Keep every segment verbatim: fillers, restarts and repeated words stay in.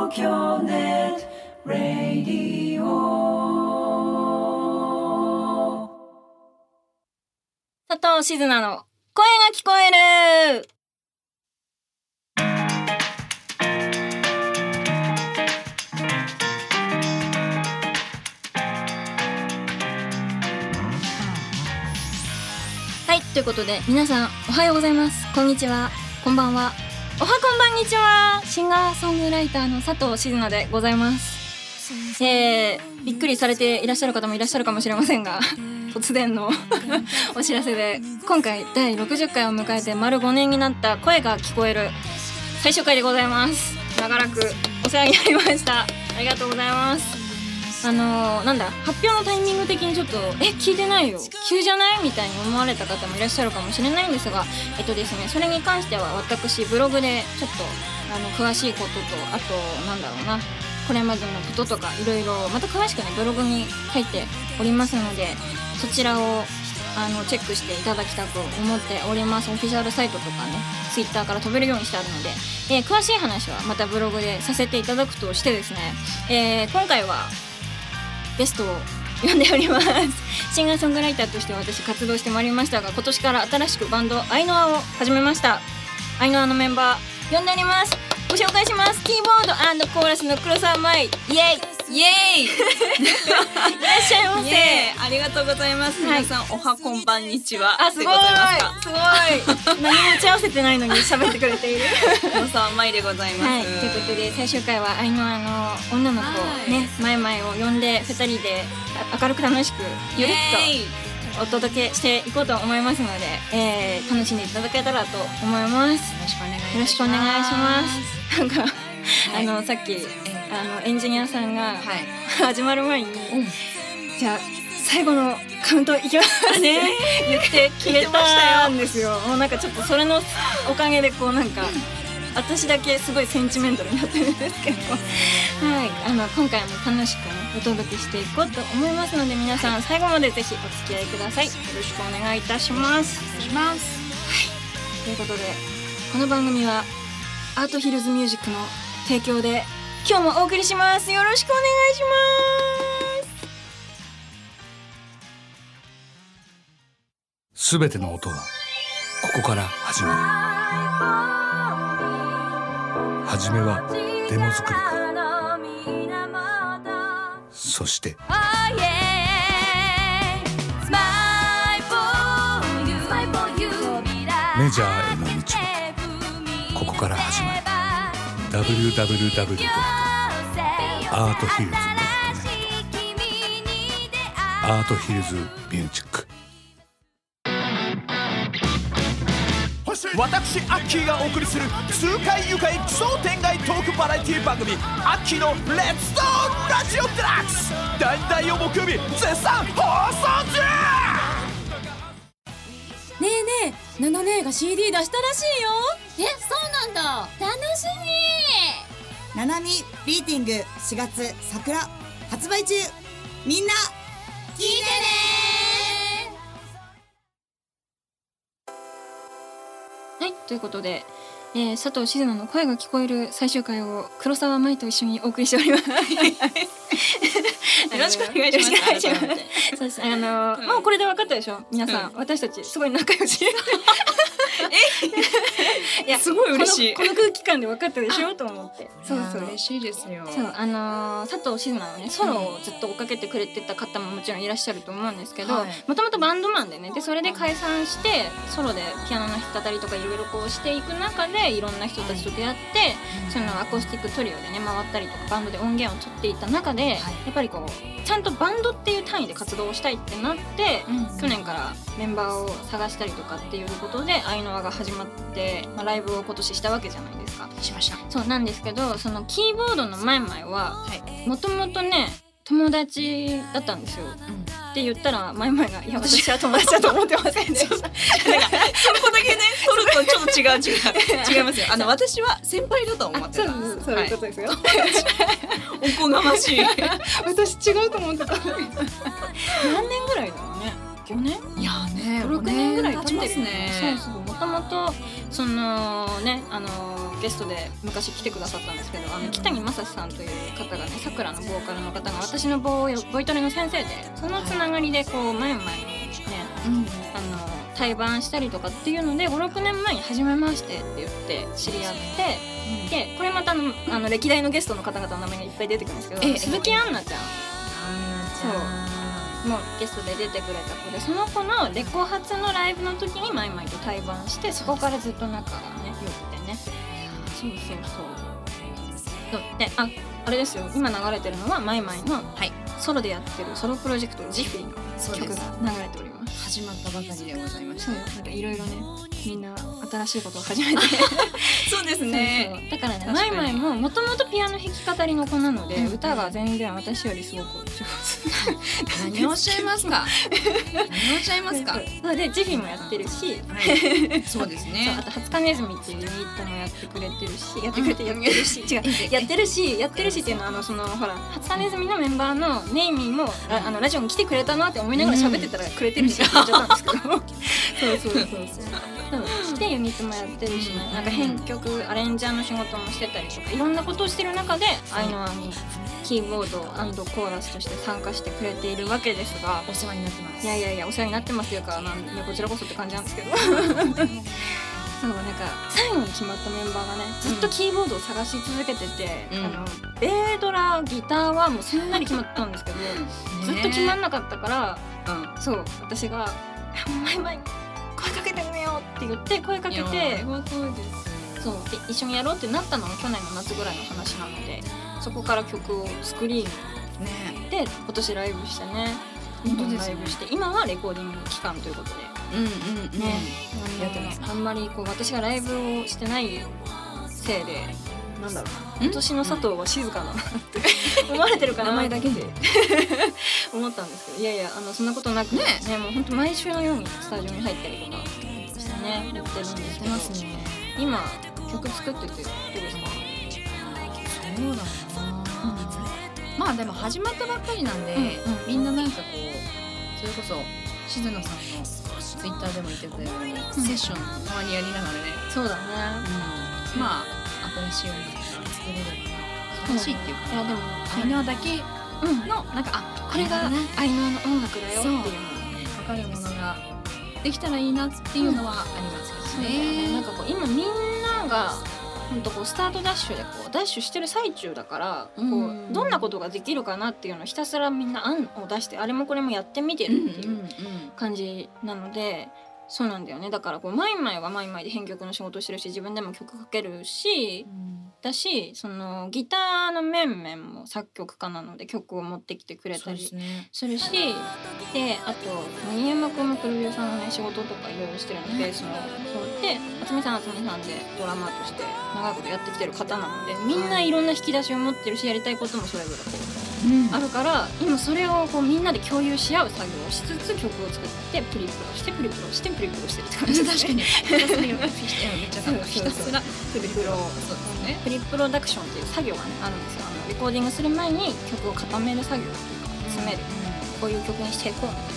東京ネットラディオ。 佐藤静奈の声が聞こえる。はい、ということで皆さんおはようございます、こんにちは、こんばんは、おはこんばんにちは。シンガーソングライターの佐藤静奈でございます。えー、びっくりされていらっしゃる方もいらっしゃるかもしれませんが突然のお知らせで、今回だいろくじゅっかいを迎えて丸ごねんになった声が聞こえる最終回でございます。長らくお世話になりました。ありがとうございます。あのー、なんだ発表のタイミング的にちょっとえ聞いてないよ急じゃないみたいに思われた方もいらっしゃるかもしれないんですが、えっとですねそれに関しては私ブログでちょっとあの詳しいことと、あとなんだろうなこれまでのこととかいろいろまた詳しくねブログに書いておりますので、そちらをあのチェックしていただきたく思っております。オフィシャルサイトとかねツイッターから飛べるようにしてあるので、えー、詳しい話はまたブログでさせていただくとしてですね、えー、今回はゲストを呼んでおりますシンガーソングライターとして私活動してまいりましたが、今年から新しくバンドアイノアを始めました。アイノアのメンバー呼んでおります。ご紹介します。キーボード&コーラスの黒沢舞、イエイイエイいらっしゃいませ。 ありがとうございます、はい、皆さんおはこんばんにちは。 あすごいすごい何も打ち合わせてないのに喋ってくれている黒沢舞でございます、 はい、ということで最終回はアイノアの女の子ねマイマイを呼んでふたりで明るく楽しくゆるっとお届けしていこうと思いますので、えー、楽しんでいただけたらと思います。よろしくお願いします。なんか、はい、あのさっきあのエンジニアさんが、はい、始まる前に、うん、じゃあ最後のカウントいきますね言って消えたんですよ。もうなんかちょっとそれのおかげでこうなんか私だけすごいセンチメンタルになってるんですけどはい、あの今回も楽しく、ね、お届けしていこうと思いますので皆さん最後までぜひお付き合いください。よろしくお願いいたします。 お願いします。 はい、ということでこの番組はアートヒルズミュージックの提供で今日もお送りします。よろしくお願いします。 すべての音はここから始まる。はじめはデモ作りから、そしてメジャーへの道はここから始まる。 ダブリューダブリューダブリュードットアートヒルズドットネット アートヒルズミュージック。 私アッキーがお送りする痛快愉快奇想天外トークバラエティ番組アッキーのレッツドーンラジオデラックス、だいたいを木曜日絶賛放送中。 ねえねえ、ナナ姉が シーディー 出したらしいよ。 え、そうなんだ、楽しみ。 ナナミビーティングしがつ桜発売中、みんな聞いてね。 はい、ということで、えー、佐藤静奈の声が聞こえる最終回を黒沢舞と一緒にお送りしておりますよろしくお願いします。 そうです。あのー、もうこれで分かったでしょ皆さん、うん、私たちすごい仲良しえいやすごい嬉しい。 この、この空気感で分かったでしょと思って。そうそう嬉しいですよ。 そうあのー、佐藤静奈のねソロをずっと追っかけてくれてた方ももちろんいらっしゃると思うんですけど、もともとバンドマンでねでそれで解散してソロでピアノの弾き語りとかいろいろこうしていく中でいろんな人たちと出会って、そのアコースティックトリオでね回ったりとかバンドで音源を取っていった中で、はい、やっぱりこうちゃんとバンドっていう単位で活動をしたいってなって、うん、去年からメンバーを探したりとかっていうことでアイノアが始まって、まあ、ライブを今年したわけじゃないですか。 しました。 そうなんですけど、そのキーボードのマイマイはもともとね友達だったんですよ、うん、って言ったらマイマイがいや私は友達だと思ってませんでしたなんかそこだけね取るとちょっと違う違う違いますよ。あの私は先輩だと思ってた。 そうそうそういうことですよ、はい、 おこがましい私違うと思ってた何年ぐらいだろうね。よねんいやねろくねんぐらい経ってる経ちますね。 そうそうももともとそのねあのゲストで昔来てくださったんですけど、あの北木正史さんという方がね、さくらのボーカルの方が私のボイボイトレの先生で、そのつながりでこう前々にね、うん、あの対バンしたりとかっていうのでごろくねんまえに初めましてって言って知り合って、うん、でこれまた あの, あの歴代のゲストの方々の名前がいっぱい出てくるんですけど、え鈴木杏奈ちゃん、そうもうゲストで出てくれた子で、その子のレコ発のライブの時にマイマイと対バンして、そこからずっと仲がね良くてね、そうそうそうそうで、ああれですよ、今流れてるのはマイマイのソロでやってるソロプロジェクトジフィーの曲が流れております。 始まったばかりでございました。 そうなんかいろいろね、みんな新しいことを始めてそうですね。 そうそうだからね、マイマイももともとピアノ弾き語りの子なので、うん、歌が全然私よりすごく上手何をおっしゃいますか何をおっしゃいますかそうで、ジフィもやってるし、 はい、そうですね。 そうあとはつかネズミっていうユニットもやってくれてるし、やってくれてやってるし、違うやってるしやってるしっていうのは、あのそのほらはつかネズミのメンバーのネイミーもあのラジオに来てくれたなって思いながら喋ってたらくれてるし、言っちゃったんですけどそうそうそうそうでユニットもやってるしね、なんか編曲アレンジャーの仕事もしてたりとか、いろんなことをしてる中でアイノアにキーボード&コーラスとして参加してくれているわけですが、 お世話になってます。 いやいやいやお世話になってますというか、まあ、こちらこそって感じなんですけどそうなんか最後に決まったメンバーがね、ずっとキーボードを探し続けてて、うん、あのベードラギターはもうすんなり決まったんですけどずっと決まんなかったから、うん、そう私が前々に声かけてみようって言って声かけて、そうで一緒にやろうってなったのが去年の夏ぐらいの話なので、そこから曲をスクリーン、ね、で今年ライブしてね、本当ですね、ライブして今はレコーディング期間ということで、うんうんうんね、やってます。あんまりこう私がライブをしてないせいで、なんだろうな、今年の佐藤は静かだなって思われてるかな名前だけで思ったんですけど、いやいやあのそんなことなくて ね, ねもう本当毎週のようにスタジオに入ったりとかしてねやってるんですけど、ますね、今曲作っててどうですか？ そうだな、うん、まあでも始まったばっかりなんで、うんうん、みんななんかこうそれこそ静野さんのツイッターでも言ってたように、うん、セッションたまにやりながらね、 そうだね、 うん、まあ新しい音楽が作れれば新しいっていうか、いやでもアイノアだけの、うん、なんかあこれがアイノアの音楽だよっていうの分かるものができたらいいなっていうのはありますけどね、 うん、なんかこう今みんながほんとこうスタートダッシュでこうダッシュしてる最中だから、こうどんなことができるかなっていうのをひたすらみんな案を出してあれもこれもやってみてるっていう感じなので、そうなんだよね。だからこうマイマイはマイマイで編曲の仕事してるし、自分でも曲書けるし、うん、だしそのギターのメンメンも作曲家なので曲を持ってきてくれたりするし、であと新山君もプロデューサーの、ね、仕事とかいろいろしてるので、ベースのそうで渥美さん渥美さんでドラマーとして長いことやってきてる方なので、みんないろんな引き出しを持ってるし、やりたいこともそれぞれこう、うん、あるから、今それをこうみんなで共有し合う作業をしつつ曲を作ってプリプロしてプリプロしてプリプロしてるって感じですね。 確かにめっちゃひたすらプリプロ、そうですね、プリプロダクションっていう作業がねあるんですよ。あのレコーディングする前に曲を固める作業っていうか詰める、うん、こういう曲にしていこうみたいな、うん、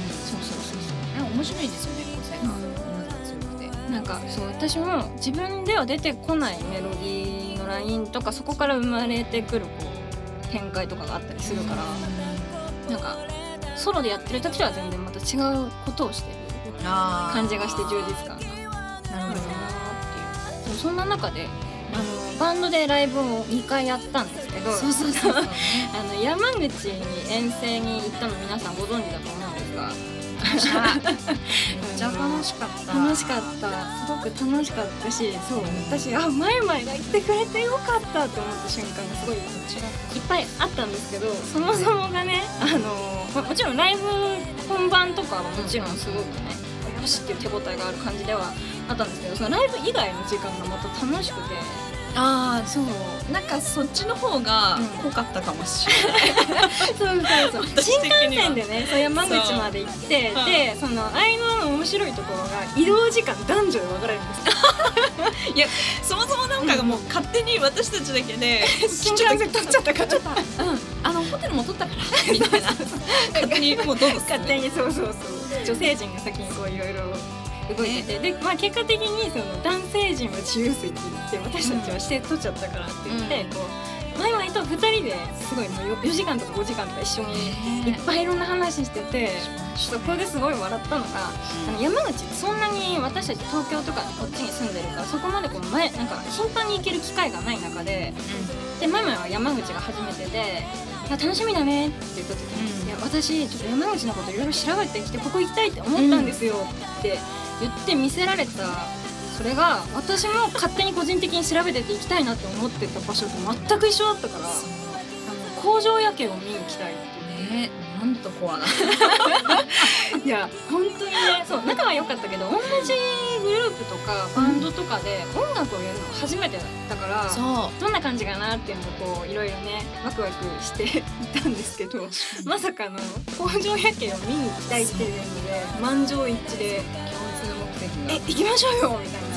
そうそうそうそう、 面白いですよね、個性が、うん、なんか強くて、 なんかそう私も自分では出てこないメロディーのラインとか、そこから生まれてくるこう展開とかがあったりするから、うん、なんかソロでやってる時とは全然また違うことをしてる感じがして充実感があるなっていう。そんな中であのバンドでライブをにかいやったんですけど、 そうそうそうそう、ね、 あの山口に遠征に行ったの皆さんご存知だと思うんですが、 めっちゃ楽しかった楽しかったすごく楽しかったし、そう、うん、私あマイマイが言ってくれてよかったと思った瞬間がすごいいっぱいあったんですけど、そもそもがね、あの、まあ、もちろんライブ本番とかはもちろんすごくね、よしっていう手応えがある感じではあったんですけど、そのライブ以外の時間がまた楽しくて、 ああそうなんかそっちの方が濃かったかもしれない、うん、 そうそうそう新幹線でねそう山口まで行って、うん、でそのアイノアの面白いところが移動時間男女で分かれるんですよ。 いやそもそもなんかがもう勝手に私たちだけで新幹線取っちゃったから、 うん、あのホテルも取ったからみたいな勝手にもうどうぞ勝手にそうそうそう女性陣が先にこういろいろ動いてて、で、まあ、結果的にその男性陣は自由席って私たちはして取っちゃったからって言って、うん、こうマイマイとふたりですごいもうよじかんとかごじかんとか一緒にいっぱいいろんな話してて、そこですごい笑ったのが、あの山口ってそんなに私たち東京とかこっちに住んでるからそこまでこう前なんか頻繁に行ける機会がない中で、うん、でマイマイは山口が初めてで楽しみだねって言った時に、うん、いや私ちょっと山口のこといろいろ調べてきてここ行きたいって思ったんですよって言って見せられた、それが私も勝手に個人的に調べてて行きたいなって思ってた場所と全く一緒だったから、あの工場夜景を見に行きたいってね、 なんとコアないや本当にね、そう仲は良かったけど同じグループとかバンドとかで音楽をやるのが初めてだから、そうどんな感じかなっていうのをこういろいろねワクワクしていたんですけど、まさかの工場夜景を見に行きたいっていうので満場一致で共通目的がえ行きましょうよみたいになって、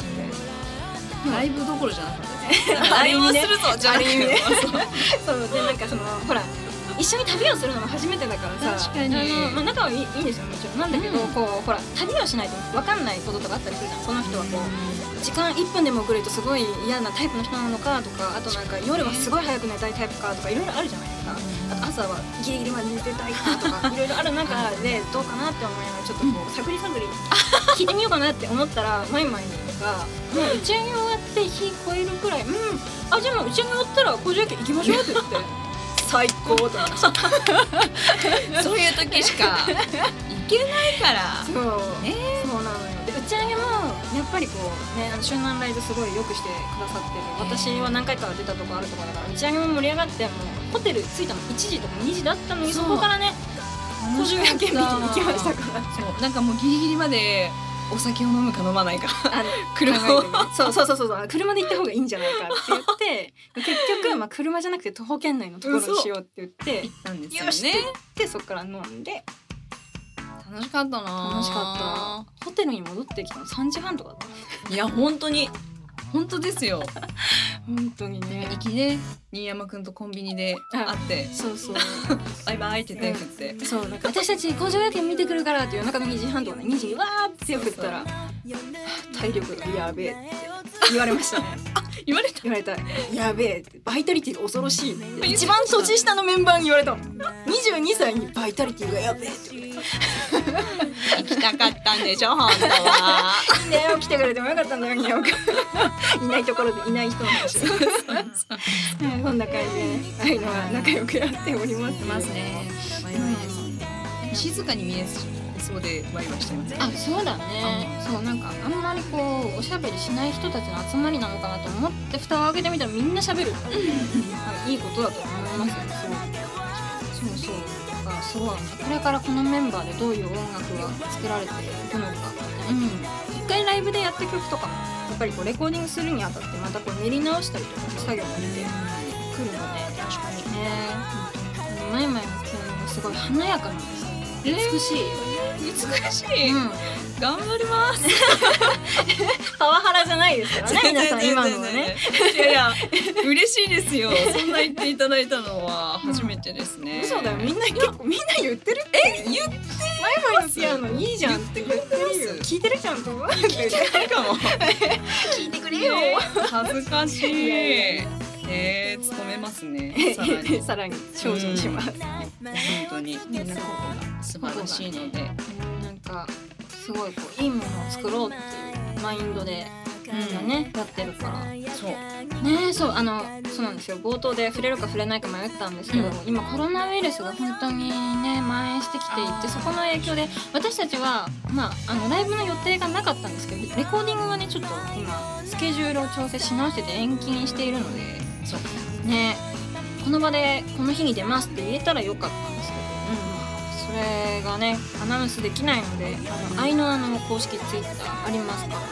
ライブどころじゃなかったですねライブするぞじゃなくてそうでなんかそのほら一緒に旅をするのも初めてだからさ、確かにあの、まあ、仲はいい、いいんですよもちろんなんだけど、うん、こうほら旅をしないと分かんないこととかあったりするじゃん。その人はこう時間いっぷんでも遅れるとすごい嫌なタイプの人なのかとか、あとなんか夜はすごい早く寝たいタイプかとかいろいろあるじゃないですか。あと朝はギリギリまで寝てたいかとかいろいろある中でどうかなって思いながらちょっとこう探り探り聞いてみようかなって思ったらマイマイがもう打ち上げ終わって日超えるくらい、うんあじゃあもう打ち上げ終わったら工場夜景行きましょうって言って最高と思いましたそういう時しか行けないからそう、えー、そうなのよ。で打ち上げもやっぱりこうね、あの湘南ライズすごいよくしてくださってる、私は何回か出たとこあるところだから打ち上げも盛り上がって、もうホテル着いたのいちじとかにじだったのに そ, そこからね工場夜景見に行きましたからそうなんかもうギリギリまでお酒を飲むか飲まないかあの車をそうそうそうそう車で行った方がいいんじゃないかって言って結局、まあ、車じゃなくて徒歩圏内のところにしようって言って行ったんですよね。 よしって言ってそっから飲んで楽しかったな。 楽しかった。ホテルに戻ってきたのさんじはんとかだった。 いや本当に本当ですよ本当にね。 行きで新山くんとコンビニで会ってそうそうバイバイって手振って、 うん、そうなんか私たち工場夜景見てくるからって夜中のにじはんとかねにじにわーって手を振ったら体力がやべえって言われましたねあ言われた言われたやべえってバイタリティが恐ろしいって一番年下のメンバーに言われたのにじゅうにさいにバイタリティがやべえって行きたかったんでしょ本当はねえ来てくれてもよかったんだよにゃおかいないところでいない人の話こんな感じでねああいうのは仲良くやっておりますね。 ますねワイワイですね。静かに見えそうでワイワイしてますね。 あそうだね、うん、そうなんかあんまりこうおしゃべりしない人たちの集まりなのかなと思って蓋を開けてみたらみんなしゃべるいいことだと思いますよ。そうそうだからすごいこれからこのメンバーでどういう音楽が作られていくのか、うん、一回ライブでやった曲とかもやっぱりこうレコーディングするにあたってまたこう練り直したりとか作業が出てくるので確かにねマイマイの曲もすごい華やかなんですよ。美しい、 えー、美しい、うん、頑張りますパワハラじゃないですからね皆さん今のはねいやいや嬉しいですよそんな言っていただいたのは初めてですね、 うん、嘘だよみんな結構みんな言ってるってえ言ってマイマイのピアノいいじゃんって言ってるよ聞いてるじゃんと思う聞いてないかも聞いてくれよ、 えー、恥ずかしいえー、勤めますねさらにさらに精進します、うん、 本当にみんなここが素晴らしいので、 なんかすごいこういいものを作ろうっていうマインドで、うんね、やってるからそうねそうあのそうなんですよ冒頭で触れるか触れないか迷ったんですけど、うん、今コロナウイルスが本当にね蔓延してきていてそこの影響で私たちは、まあ、あのライブの予定がなかったんですけどレコーディングはねちょっと今スケジュールを調整し直してて延期にしているのでそうねこの場でこの日に出ますって言えたらよかったんですけど、うん、それがねアナウンスできないのであのアイノアの公式ツイッターありますから、はい、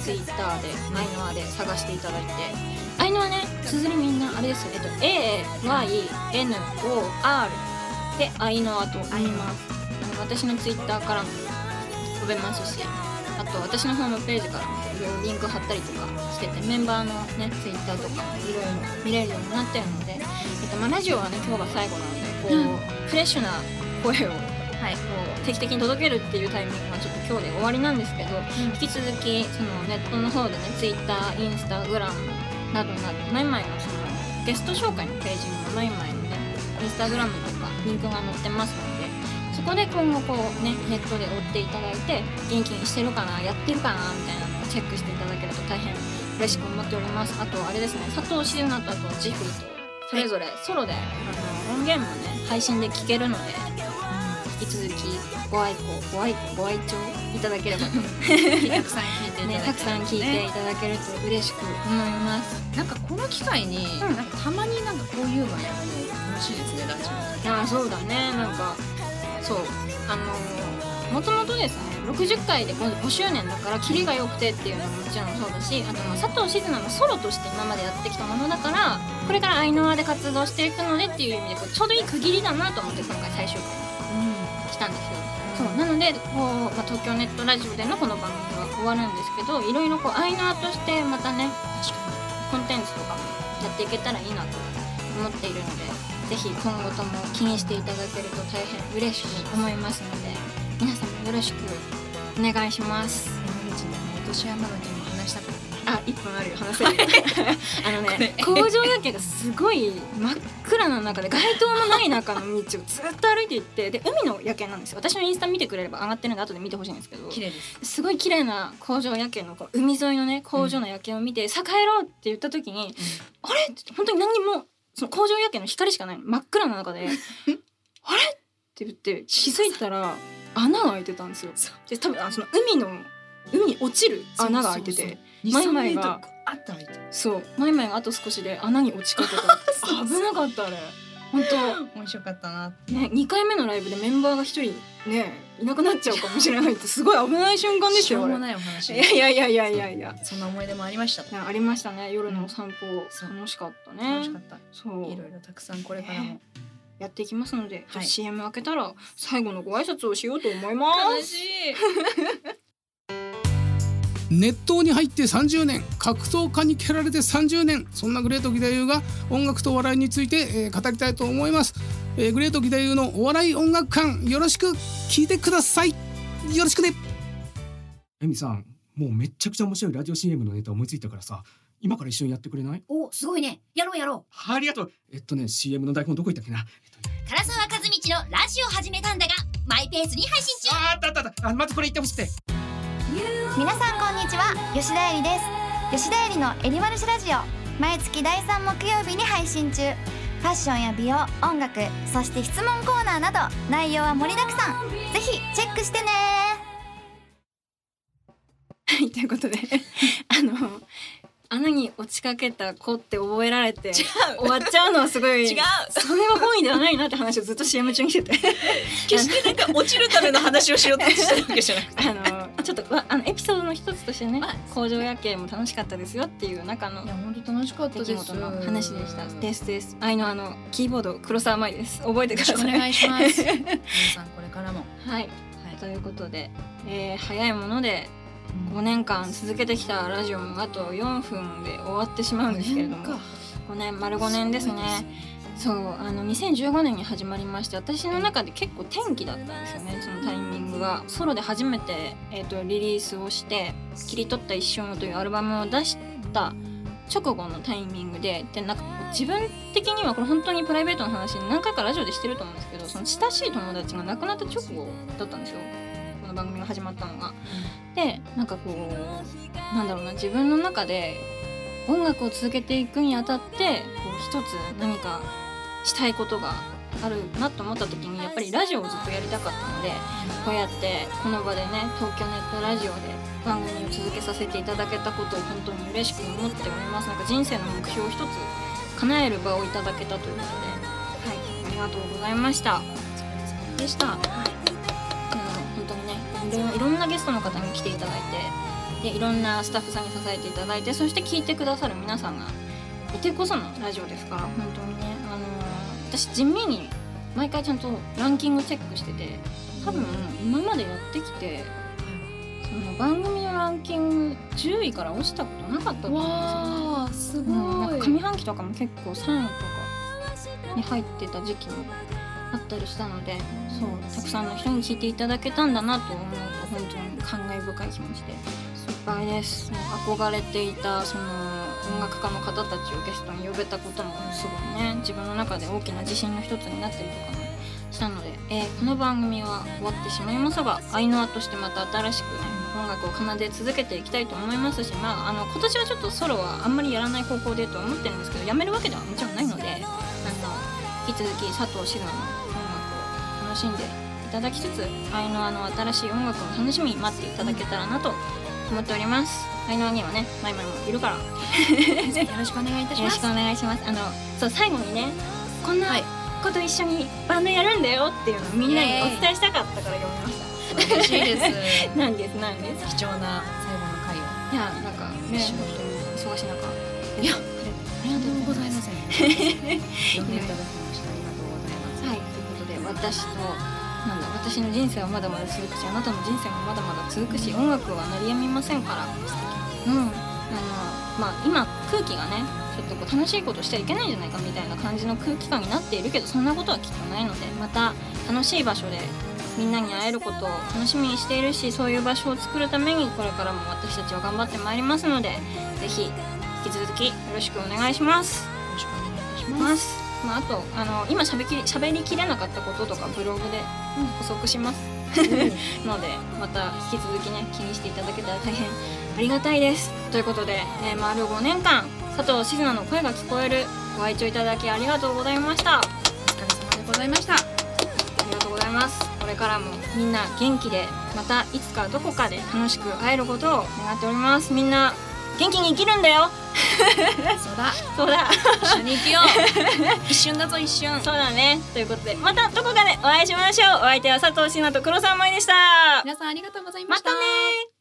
ツイッターでアイノアで探していただいてアイノアね綴りみんなあれですよ、えっと、エーワイエヌオーアール でアイノアと言います、うん、あの私のツイッターからも飛べますしあと私のホームページからもいろいろリンク貼ったりとかしててメンバーのねツイッターとかもいろいろ見れるようになってるので、えっとまあ、ラジオはね今日が最後なのでこう、うん、フレッシュな声をはい、 こう定期的に届けるっていうタイミングはちょっと今日で終わりなんですけど、引き続きそのネットの方でね Twitter、インスタグラムなどなどマイマイのそのゲスト紹介のページにもマイマイのねインスタグラムとかリンクが載ってますので、そこで今後こうねネットで追っていただいて元気にしてるかなやってるかなみたいなのをチェックしていただけると大変嬉しく思っております。あとあれですね、佐藤静菜とあとジフリとそれぞれソロであの音源もね配信で聴けるので、引き続きご愛顧ご愛顧ご愛聴いただければとたくさん聞いていただける、 ね、たくさん聞いていただけると嬉しく思います。 なんかこの機会に、うん、なんかたまになんかこういうのやるの楽しいですね、ラジオ。 ああそうだね、なんかそうあのー、もともとですねろくじゅっかいで 5, ごしゅうねんだからキリが良くてっていうのももちろんそうだし、あとまあ佐藤静菜のソロとして今までやってきたものだからこれからアイノワで活動していくのでっていう意味でこうちょうどいい区切りだなと思って今回最終回に来たんですよ、うん、そうなのでこう、まあ、東京ネットラジオでのこの番組は終わるんですけど、いろいろこうアイノワとしてまたねコンテンツとかもやっていけたらいいなと思っているので、ぜひ今後とも気にしていただけると大変嬉しく思いますので皆さんもよろしくお願いします。 山口の落とし穴の件も話したかった。 あ、いっぷんあるよ話せるあのね工場夜景がすごい真っ暗な中で街灯のない中の道をずっと歩いていってで海の夜景なんですよ。私のインスタ見てくれれば上がってるんで後で見てほしいんですけど、 綺麗です。 すごい綺麗な工場夜景のこう海沿いのね工場の夜景を見て、うん、さあ帰ろうって言った時に、うん、あれ本当に何にもその工場夜景の光しかないの真っ暗な中であれって言って気づいたら穴が開いてたんですよ。で多分あその海の海に落ちる穴が開いててマイマイがそうマイマイがあと少しで穴に落ちかけた危なかったあれ本当面白かったな、 ね、にかいめのライブでメンバーが一人ねいなくなっちゃうかもしれないってすごい危ない瞬間でしたよ。 しょうもないお話。 いやいやいやいやいやいやそんな思い出もありました。 ありましたね。夜のお散歩、うん、楽しかったね。 楽しかった。そういろいろたくさんこれからも、ね、 やっていきますので、はい、シーエム 開けたら最後のご挨拶をしようと思います。 悲しい熱湯に入ってさんじゅうねん、格闘家に蹴られてさんじゅうねん、そんなグレート義太夫が音楽とお笑いについて、えー、語りたいと思います、えー、グレート義太夫のお笑い音楽館、よろしく聞いてください。よろしくね。 エミさん、もうめっちゃくちゃ面白いラジオ シーエム のネタ思いついたからさ、今から一緒にやってくれない？ お、すごいね。やろうやろう。ありがとう。えっとね シーエム の台本どこ行ったっけな、えっとね、 唐沢和道のラジオ始めたんだがマイペースに配信中。 ああったあったあった。あ、まずこれ言ってほしくて。 皆さんこんにちは、吉田絵里です。吉田絵里のエリマルシラジオ、毎月だいさん木曜日に配信中。ファッションや美容、音楽、そして質問コーナーなど内容は盛りだくさん。ぜひチェックしてね。 はいということであの穴に落ちかけた子って覚えられて終わっちゃうのはすごい違うそれは本意ではないなって話をずっと シーエム 中にしてて決してなんか落ちるための話をしようとしてるわけじゃなくてあのちょっとあのエピソードの一つとしてね、工場夜景も楽しかったですよっていう中のいや本当楽しかったです。 出来事の話でした。ですです愛のあのキーボード黒沢舞です。覚えてください。 お願いします皆さんこれからもはい、はい、ということで、えー、早いものでごねんかん続けてきたラジオもあとよんぷんで終わってしまうんですけれども、ごねん丸ごねんですね。そうあのにせんじゅうごねんに始まりまして、私の中で結構転機だったんですよね。そのタイミングがソロで初めて、えー、とリリースをして切り取った一瞬というアルバムを出した直後のタイミングで、でなんか自分的にはこれ本当にプライベートの話何回かラジオでしてると思うんですけど、その親しい友達が亡くなった直後だったんですよ、この番組が始まったのが。でなんかこうなんだろうな、自分の中で音楽を続けていくにあたってこう一つ何かしたいことがあるなと思った時に、やっぱりラジオをずっとやりたかったので、こうやってこの場でね東京ネットラジオで番組を続けさせていただけたことを本当に嬉しく思っております。なんか人生の目標を一つ叶える場をいただけたということで、はい、ありがとうございました。お疲れ様でした。はい、本当にねいろ、いろんなゲストの方に来ていただいて、でいろんなスタッフさんに支えていただいて、そして聞いてくださる皆さんがいてこそのラジオですから、本当にね、あのー、私地味に毎回ちゃんとランキングチェックしてて、多分今までやってきてその番組のランキングじゅういから落ちたことなかったと思うんですよね。 わーすごい、 うん、なんか上半期とかも結構さんいとかに入ってた時期もあったりしたので、そうたくさんの人に聞いていただけたんだなと思うと本当に感慨深い気持ちでいっぱいです。もう憧れていたその音楽家の方たちをゲストに呼べたこともすごいね、自分の中で大きな自信の一つになったりとかもしたので、えー、この番組は終わってしまいますが、アイノアとしてまた新しくね音楽を奏で続けていきたいと思いますし、まあ、あの今年はちょっとソロはあんまりやらない方向でと思ってるんですけど、やめるわけではもちろんないので、あの引き続き佐藤静乃の音楽を楽しんでいただきつつ、アイノアの新しい音楽を楽しみに待っていただけたらなと思っております。アイノアにはねマイマルもいるからよろしくお願いいたします。 よろしくお願いします。あのそう最後にね、こんなこと一緒にバンドやるんだよっていうのをみんなにお伝えしたかったから読みました。 嬉しいですなんですなんです貴重な最後の回を。 いやなんかね一緒に忙しい中いやありがとうございます。読んでいただきました。ありがとうございます。 はい、ということで私となんだ私の人生はまだまだ続くし、あなたの人生もまだまだ続くし、音楽は鳴りやみませんから。うん、あのまあ今空気がねちょっとこう楽しいことしちゃいけないんじゃないかみたいな感じの空気感になっているけど、そんなことはきっとないので、また楽しい場所でみんなに会えることを楽しみにしているし、そういう場所を作るためにこれからも私たちは頑張ってまいりますので、ぜひ引き続きよろしくお願いします。よろしくお願いいたします。 まあ、あとあの今しゃべきり喋りきれなかったこととかブログで補足します、うん、のでまた引き続きね気にしていただけたら大変ありがたいです。ということで、えー、丸ごねんかん佐藤静乃の声が聞こえるご愛聴いただきありがとうございました。 お疲れ様でございました。 ありがとうございます。これからもみんな元気でまたいつかどこかで楽しく会えることを願っております。みんな元気に生きるんだよそうだそうだ一緒に生きよう一瞬だぞ一瞬。 そうだね。ということでまたどこかでお会いしましょう。お相手は佐藤静乃と黒沢舞でした。 皆さんありがとうございました。 またね。